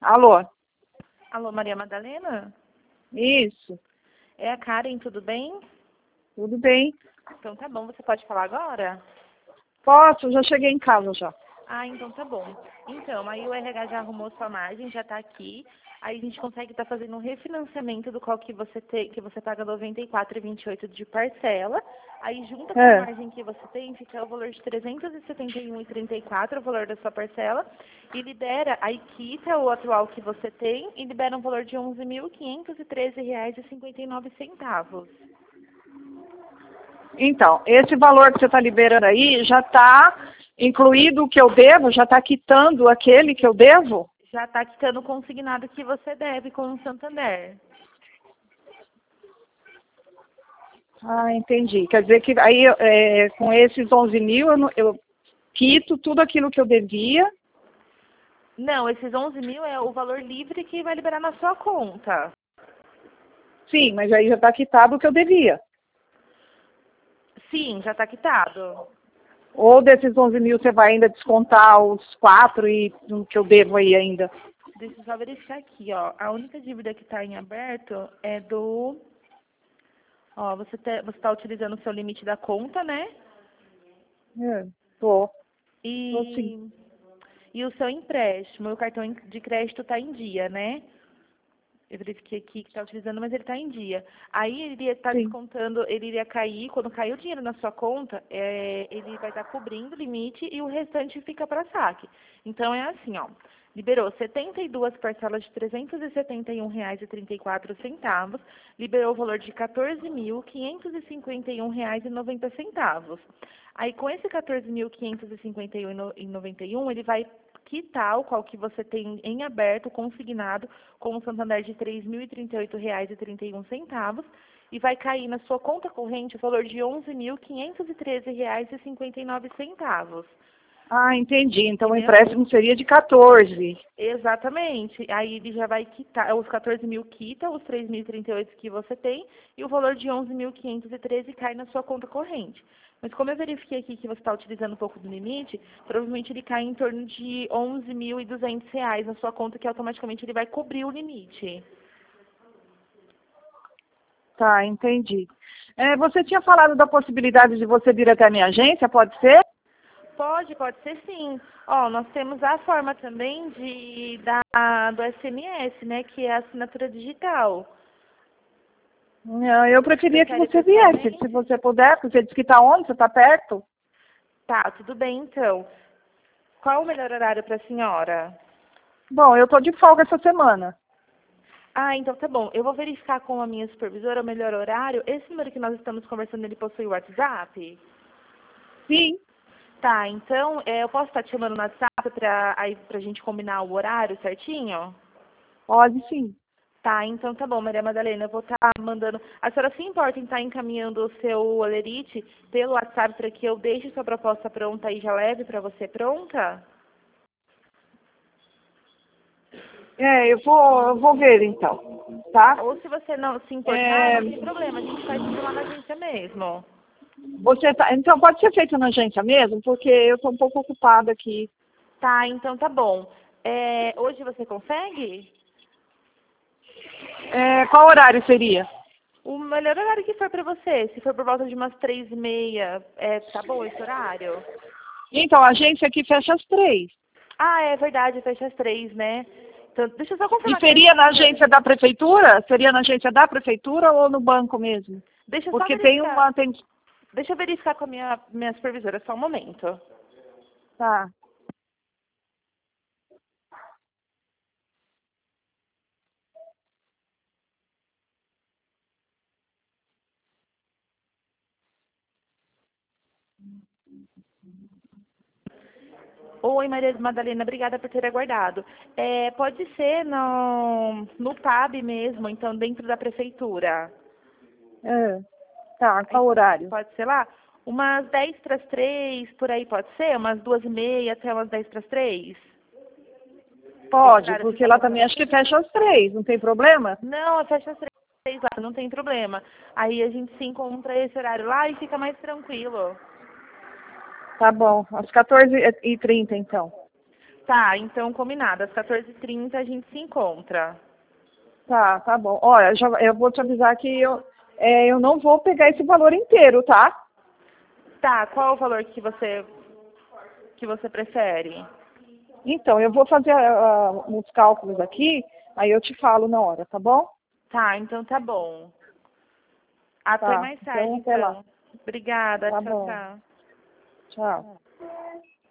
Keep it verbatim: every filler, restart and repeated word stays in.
Alô? Alô, Maria Madalena? Isso, É a Karen, tudo bem? tudo bem. Então tá bom, você pode falar agora? Posso, já cheguei em casa já. Ah, então tá bom. Então, aí o R H já arrumou sua margem, já tá aqui. Aí a gente consegue estar fazendo um refinanciamento do qual que você tem, que você paga noventa e quatro vírgula vinte e oito de parcela. Aí junta com a É. margem que você tem, fica o valor de trezentos e setenta e um vírgula trinta e quatro, o valor da sua parcela, e libera, aí quita o atual que você tem e libera um valor de onze mil quinhentos e treze reais e cinquenta e nove centavos. Então, esse valor que você está liberando aí já está incluído o que eu devo? Já está quitando aquele que eu devo? Já está quitando o consignado que você deve com o Santander. Ah, entendi. Quer dizer que aí é, com esses onze mil eu, não- eu quito tudo aquilo que eu devia. Não, esses onze mil é o valor livre que vai liberar na sua conta. Sim, mas aí já está quitado o que eu devia. Sim, já está quitado. Ou desses onze mil você vai ainda descontar os quatro e o que eu devo aí ainda? Deixa eu só verificar aqui, ó. A única dívida que está em aberto é do... Ó, você te- você está utilizando o seu limite da conta, né? É, tô, tô sim. E, e o seu empréstimo, o cartão de crédito está em dia, né? Eu verifiquei aqui que está utilizando, mas ele está em dia. Aí ele iria estar Sim. descontando, ele iria cair, quando cair o dinheiro na sua conta, é, ele vai estar cobrindo o limite e o restante fica para saque. Então é assim, ó. Liberou setenta e duas parcelas de trezentos e setenta e um reais e trinta e quatro centavos, liberou o valor de quatorze mil quinhentos e cinquenta e um reais e noventa centavos. Aí com esse quatorze mil quinhentos e cinquenta e um reais e noventa e um, ele vai quitar o qual que você tem em aberto, consignado, com o Santander de três mil e trinta e oito reais e trinta e um centavos, e vai cair na sua conta corrente o valor de onze mil quinhentos e treze reais e cinquenta e nove centavos. Ah, entendi. Então o Entendeu? empréstimo seria de quatorze. Exatamente. Aí ele já vai quitar, os quatorze mil quita, os três mil e trinta e oito que você tem, e o valor de onze mil quinhentos e treze cai na sua conta corrente. Mas como eu verifiquei aqui que você está utilizando um pouco do limite, provavelmente ele cai em torno de onze mil e duzentos reais na sua conta, que automaticamente ele vai cobrir o limite. Tá, entendi. É, você tinha falado da possibilidade de você vir até a minha agência, pode ser? Pode, pode ser sim. Ó, nós temos a forma também de da, do S M S, né, que é a assinatura digital. Não, eu preferia que Prefere você viesse, se pessoalmente? você puder, porque você disse que está onde? Você está perto? Tá, tudo bem então. Qual o melhor horário para a senhora? Bom, eu estou de folga essa semana. Ah, então tá bom. Eu vou verificar com a minha supervisora o melhor horário. Esse número que nós estamos conversando, ele possui o WhatsApp? Sim, Tá, então é, eu posso estar te chamando no WhatsApp para aí pra gente combinar o horário certinho? pode sim. Tá, então tá bom, Maria Madalena, eu vou estar mandando. A senhora se importa em estar encaminhando o seu Olerite pelo WhatsApp para que eu deixe sua proposta pronta e já leve para você pronta? É, eu vou, eu vou ver então, tá? Ou se você não se importar, É, não tem problema, a gente faz isso lá na agência mesmo. você tá, então pode ser feito na agência mesmo, porque eu estou um pouco ocupada aqui. Tá, então tá bom. É, hoje você consegue? É, qual horário seria? O melhor horário que for para você. Se for por volta de umas três e meia, é, tá bom esse horário? Então, a agência aqui fecha às três. Ah, é verdade, fecha às três, né? Então, deixa eu só E confirmar com a minha seria na supervisora. agência da prefeitura? Seria na agência da prefeitura ou no banco mesmo? Deixa eu só Porque tem verificar. uma. Tem, Deixa eu verificar com a minha, minha supervisora, só um momento. tá. Oi, Maria Madalena, obrigada por ter aguardado. É, pode ser no, no pab mesmo, então dentro da prefeitura. É, tá, Aí qual horário? pode ser lá? Umas dez para as três, por aí pode ser? Umas duas e meia até umas dez para as três? Esse Pode, horário porque fica lá bom para também acho que você? fecha às três, não tem problema? Não, fecha às três lá, não tem problema. Aí a gente se encontra esse horário lá e fica mais tranquilo. Tá bom, às quatorze e trinta então. Tá, então combinado. Às quatorze e trinta a gente se encontra. Tá, tá bom. Olha, já, eu vou te avisar que eu, é, eu não vou pegar esse valor inteiro, tá? Tá, qual o valor que você, que você prefere? Então, eu vou fazer uh, uns cálculos aqui, aí eu te falo na hora, tá bom? Tá, então tá bom. Até Tá, mais então tarde, até lá. então. Obrigada, Tá tchau, bom. tchau. Tchau.